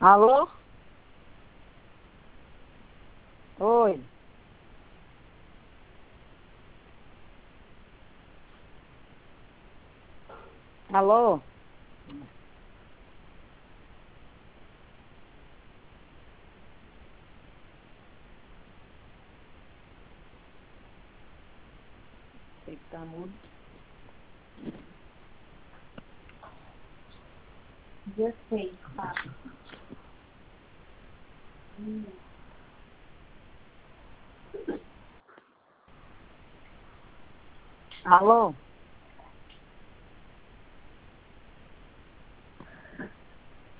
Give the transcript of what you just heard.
Alô? Oi. Alô? Sei que tá mudo. Já sei, tá. Alô?